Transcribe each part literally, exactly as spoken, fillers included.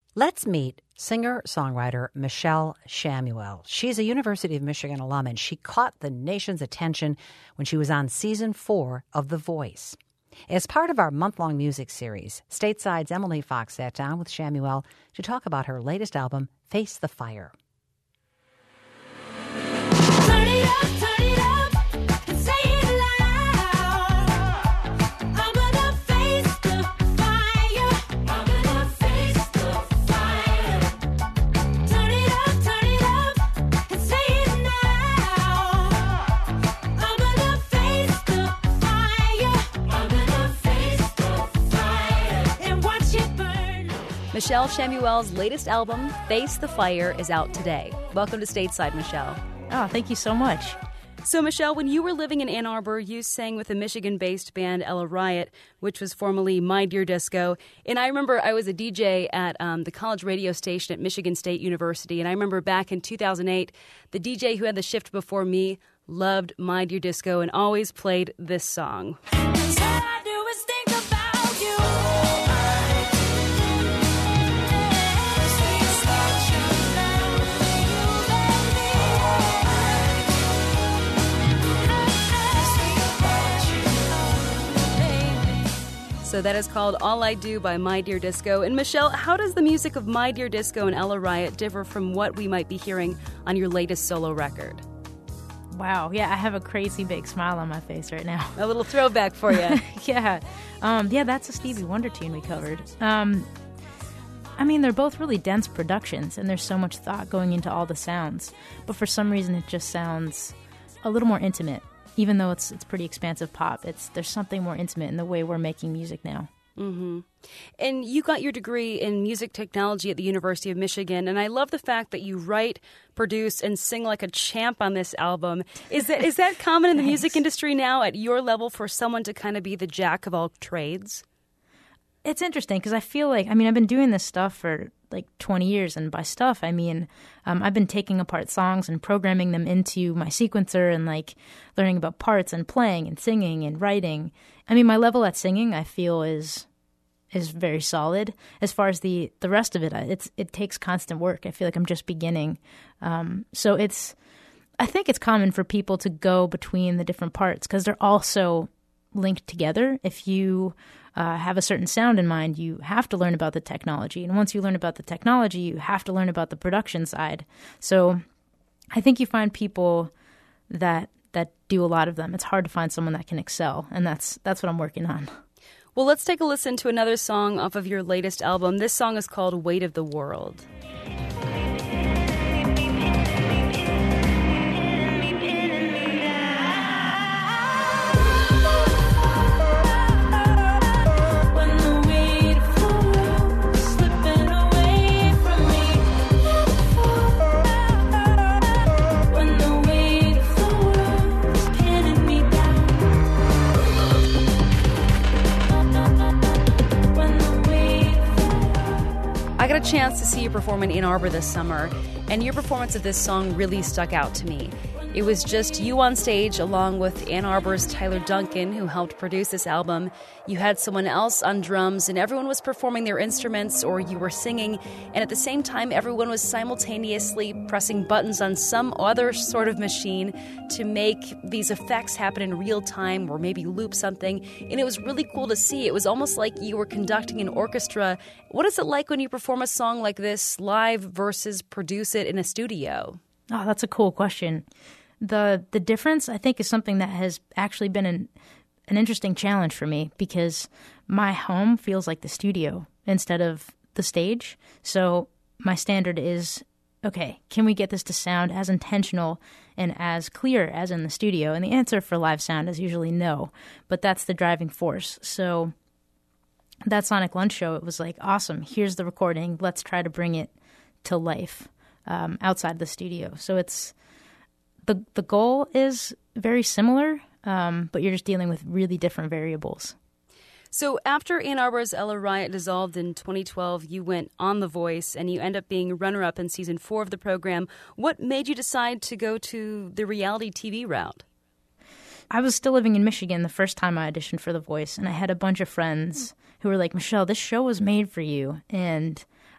Let's meet singer-songwriter Michelle Shamuel. She's a University of Michigan alum, and she caught the nation's attention when she was on season four of The Voice. As part of our month-long music series, Stateside's Emily Fox sat down with Shamuel to talk about her latest album, Face the Fire. Turn it up, turn it up, and say it loud. I'm gonna face the fire. I'm gonna face the fire. Turn it up, turn it up, and say it now. I'm gonna face the fire. I'm gonna face the fire and watch it burn. Michelle Shamuel's latest album, Face the Fire, is out today. Welcome to Stateside, Michelle. Oh, thank you so much. So, Michelle, when you were living in Ann Arbor, you sang with a Michigan-based band, Ella Riot, which was formerly My Dear Disco. And I remember I was a D J at um, the college radio station at Michigan State University. And I remember back in two thousand eight, the D J who had the shift before me loved My Dear Disco and always played this song. 'Cause all I do is think about you. So that is called All I Do by My Dear Disco. And Michelle, how does the music of My Dear Disco and Ella Riot differ from what we might be hearing on your latest solo record? Wow. Yeah, I have a crazy big smile on my face right now. A little throwback for you. yeah. Um, yeah, that's a Stevie Wonder tune we covered. Um, I mean, they're both really dense productions, and there's so much thought going into all the sounds. But for some reason, it just sounds a little more intimate. Even though it's it's pretty expansive pop, it's there's something more intimate in the way we're making music now. Mm-hmm. And you got your degree in music technology at the University of Michigan, and I love the fact that you write, produce, and sing like a champ on this album. Is that is that common in the music industry now at your level for someone to kind of be the jack of all trades? It's interesting because I feel like, I mean, I've been doing this stuff for like twenty years, and by stuff, I mean, um, I've been taking apart songs and programming them into my sequencer and like learning about parts and playing and singing and writing. I mean, my level at singing, I feel, is is very solid. As far as the, the rest of it, it's it takes constant work. I feel like I'm just beginning. Um, so it's, I think it's common for people to go between the different parts because they're all so linked together. If you uh, have a certain sound in mind, you have to learn about the technology. And once you learn about the technology, you have to learn about the production side. So I think you find people that that do a lot of them. It's hard to find someone that can excel, and that's that's what I'm working on. Well, let's take a listen to another song off of your latest album. This song is called Weight of the World. I got a chance to see you perform in Ann Arbor this summer, and your performance of this song really stuck out to me. It was just you on stage along with Ann Arbor's Tyler Duncan, who helped produce this album. You had someone else on drums, and everyone was performing their instruments, or you were singing, and at the same time, everyone was simultaneously pressing buttons on some other sort of machine to make these effects happen in real time, or maybe loop something, and it was really cool to see. It was almost like you were conducting an orchestra. What is it like when you perform a song like this live versus produce it in a studio? Oh, that's a cool question. The the difference, I think, is something that has actually been an, an interesting challenge for me because my home feels like the studio instead of the stage. So my standard is, okay, can we get this to sound as intentional and as clear as in the studio? And the answer for live sound is usually no, but that's the driving force. So that Sonic Lunch show, it was like, awesome, here's the recording. Let's try to bring it to life um, outside the studio. So it's the the goal is very similar, um, but you're just dealing with really different variables. So after Ann Arbor's Ella Riot dissolved in twenty twelve, you went on The Voice, and you end up being runner-up in season four of the program. What made you decide to go to the reality T V route? I was still living in Michigan the first time I auditioned for The Voice, and I had a bunch of friends who were like, Michelle, this show was made for you. And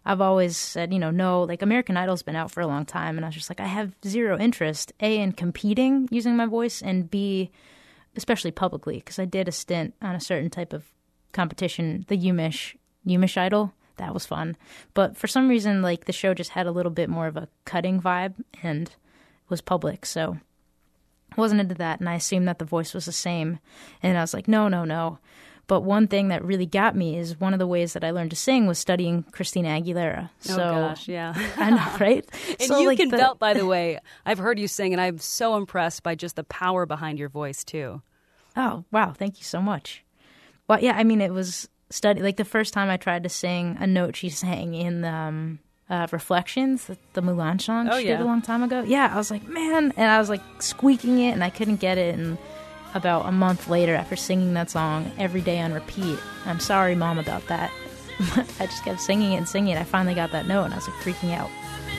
I've always said, you know, no, like American Idol's been out for a long time. And I was just like, I have zero interest, A, in competing using my voice, and B, especially publicly, because I did a stint on a certain type of competition, the Umish, Umish Idol. That was fun. But for some reason, like the show just had a little bit more of a cutting vibe and was public. So I wasn't into that. And I assumed that the voice was the same. And I was like, no, no, no. But one thing that really got me is one of the ways that I learned to sing was studying Christina Aguilera. Oh, so, gosh, yeah. I know, right? And so, you like, can the, belt, by the way. I've heard you sing, and I'm so impressed by just the power behind your voice, too. Oh, wow. Thank you so much. Well, yeah, I mean, it was study. Like the first time I tried to sing a note she sang in um, uh, Reflections, the, the Mulan song Oh, she yeah. did a long time ago. Yeah, I was like, man. And I was like squeaking it, and I couldn't get it. And about a month later, after singing that song every day on repeat, I'm sorry, Mom, about that. I just kept singing it and singing it. I finally got that note, and I was like freaking out.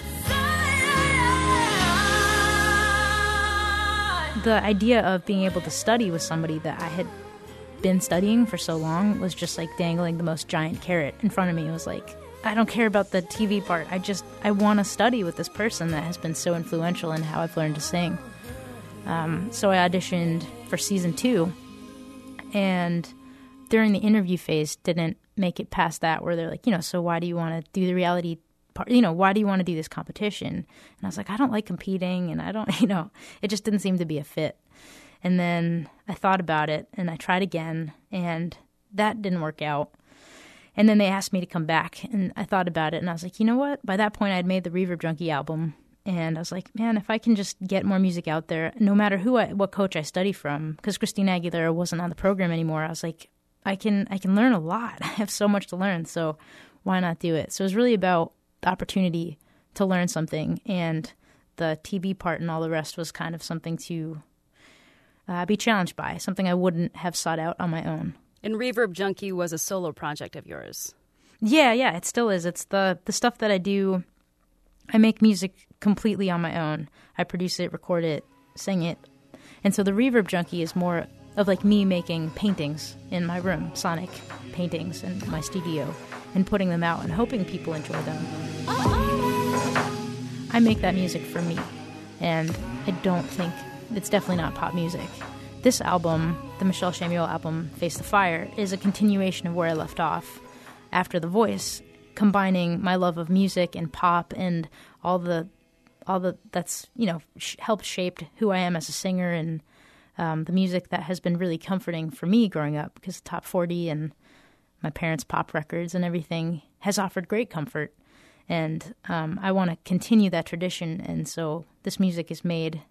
The idea of being able to study with somebody that I had been studying for so long was just like dangling the most giant carrot in front of me. It was like, I don't care about the T V part. I just, I want to study with this person that has been so influential in how I've learned to sing. Um, so I auditioned for season two, and during the interview phase didn't make it past that, where they're like, you know, so why do you want to do the reality part? You know, why do you want to do this competition? And I was like, I don't like competing, and I don't, you know, it just didn't seem to be a fit. And then I thought about it, and I tried again, and that didn't work out. And then they asked me to come back, and I thought about it, and I was like, you know what? By that point, I'd made the Reverb Junkie album, and I was like, man, if I can just get more music out there, no matter who I, what coach I study from, because Christina Aguilera wasn't on the program anymore, I was like, I can I can learn a lot. I have so much to learn, so why not do it? So it was really about the opportunity to learn something, and the T V part and all the rest was kind of something to uh, be challenged by, something I wouldn't have sought out on my own. And Reverb Junkie was a solo project of yours. Yeah, yeah, it still is. It's the the stuff that I do. I make music completely on my own. I produce it, record it, sing it. And so the Reverb Junkie is more of like me making paintings in my room, sonic paintings in my studio, and putting them out and hoping people enjoy them. I make that music for me, and I don't think it's definitely not pop music. This album, the Michelle Shamuel album, Face the Fire, is a continuation of where I left off after The Voice, combining my love of music and pop and all the, all the that's you know sh- helped shaped who I am as a singer, and um, the music that has been really comforting for me growing up, because Top forty and my parents' pop records and everything has offered great comfort, and um, I want to continue that tradition. And so this music is made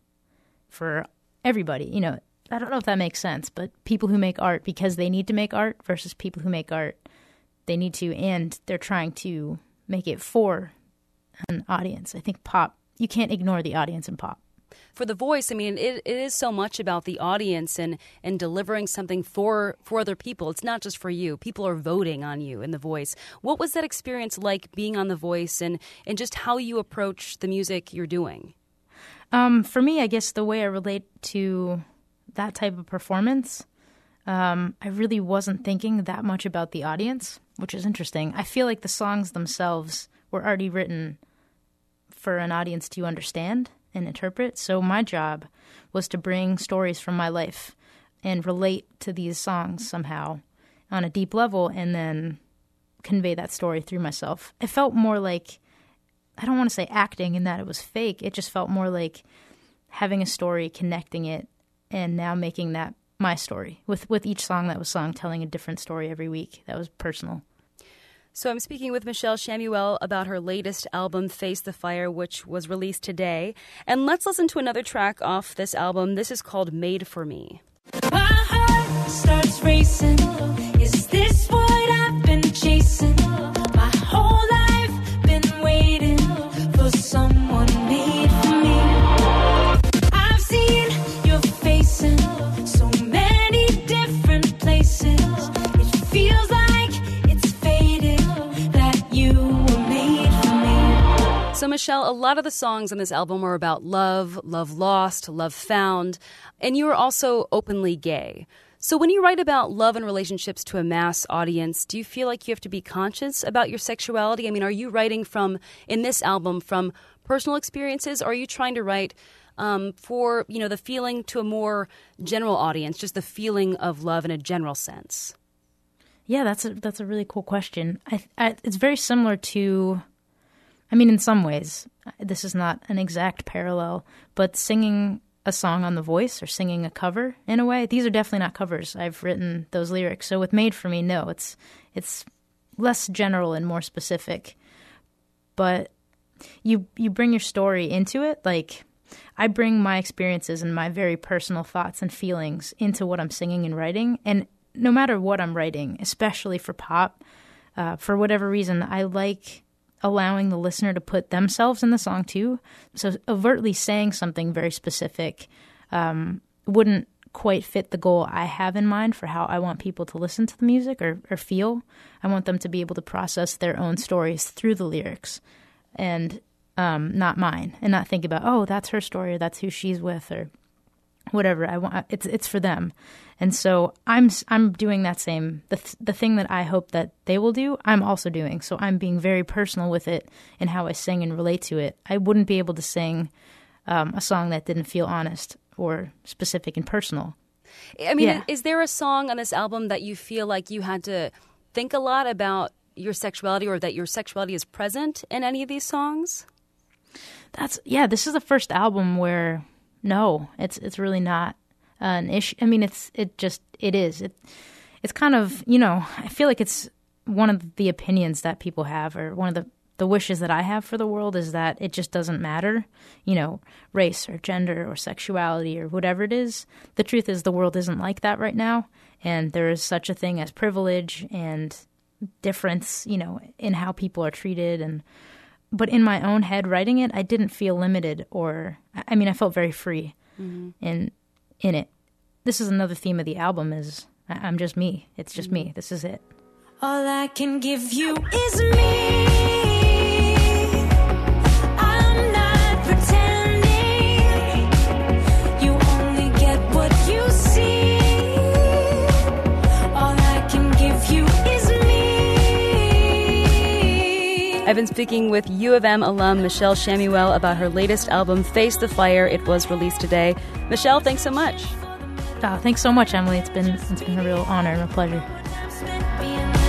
for everybody. You know, I don't know if that makes sense, but people who make art because they need to make art versus people who make art they need to, and they're trying to make it for an audience. I think pop, you can't ignore the audience in pop. For The Voice, I mean, it, it is so much about the audience and, and delivering something for, for other people. It's not just for you. People are voting on you in The Voice. What was that experience like being on The Voice, and, and just how you approach the music you're doing? Um, for me, I guess the way I relate to that type of performance, um, I really wasn't thinking that much about the audience, which is interesting. I feel like the songs themselves were already written for an audience to understand and interpret. So my job was to bring stories from my life and relate to these songs somehow on a deep level, and then convey that story through myself. It felt more like, I don't want to say acting in that it was fake. It just felt more like having a story, connecting it, and now making that my story. With with each song that was sung, telling a different story every week. That was personal. So I'm speaking with Michelle Shamuel about her latest album, Face the Fire, which was released today. And let's listen to another track off this album. This is called Made for Me. My heart starts racing. Is this what I've been chasing? My whole life been waiting for someone made for me. I've seen your face in so many different places. It feels like it's faded that you were made for me. So, Michelle, a lot of the songs on this album are about love, love lost, love found, and you are also openly gay. So when you write about love and relationships to a mass audience, do you feel like you have to be conscious about your sexuality? I mean, are you writing from, in this album, from personal experiences, or are you trying to write um, for, you know, the feeling to a more general audience, just the feeling of love in a general sense? Yeah, that's a, that's a really cool question. I, I, it's very similar to, I mean, in some ways, this is not an exact parallel, but singing a song on The Voice or singing a cover in a way, these are definitely not covers. I've written those lyrics. So with Made for Me, no, it's it's less general and more specific. But you you bring your story into it. Like, I bring my experiences and my very personal thoughts and feelings into what I'm singing and writing. And no matter what I'm writing, especially for pop, uh, for whatever reason, I like allowing the listener to put themselves in the song too. So overtly saying something very specific um, wouldn't quite fit the goal I have in mind for how I want people to listen to the music or, or feel. I want them to be able to process their own stories through the lyrics and um, not mine, and not think about, oh, that's her story or that's who she's with or whatever. I want it's it's for them. And so I'm I'm doing that same the th- the thing that I hope that they will do. I'm also doing. So I'm being very personal with it and how I sing and relate to it. I wouldn't be able to sing um, a song that didn't feel honest or specific and personal. I mean, Yeah. is there a song on this album that you feel like you had to think a lot about your sexuality, or that your sexuality is present in any of these songs? That's yeah. This is the first album where no, it's it's really not an issue. I mean, it's it just it is. It it's kind of, you know, I feel like it's one of the opinions that people have, or one of the the wishes that I have for the world is that it just doesn't matter, you know, race or gender or sexuality or whatever it is. The truth is the world isn't like that right now, and there is such a thing as privilege and difference, you know, in how people are treated. And but in my own head writing it, I didn't feel limited, or I mean, I felt very free mm-hmm. in in it. This is another theme of the album: is I- I'm just me. It's just mm-hmm. me. This is it. All I can give you is me. I'm not pretending. You only get what you see. All I can give you is me. I've been speaking with U of M alum Michelle Shamuel about her latest album, Face the Fire. It was released today. Michelle, thanks so much. Oh, thanks so much, Emily. It's been it's been a real honor and a pleasure. Being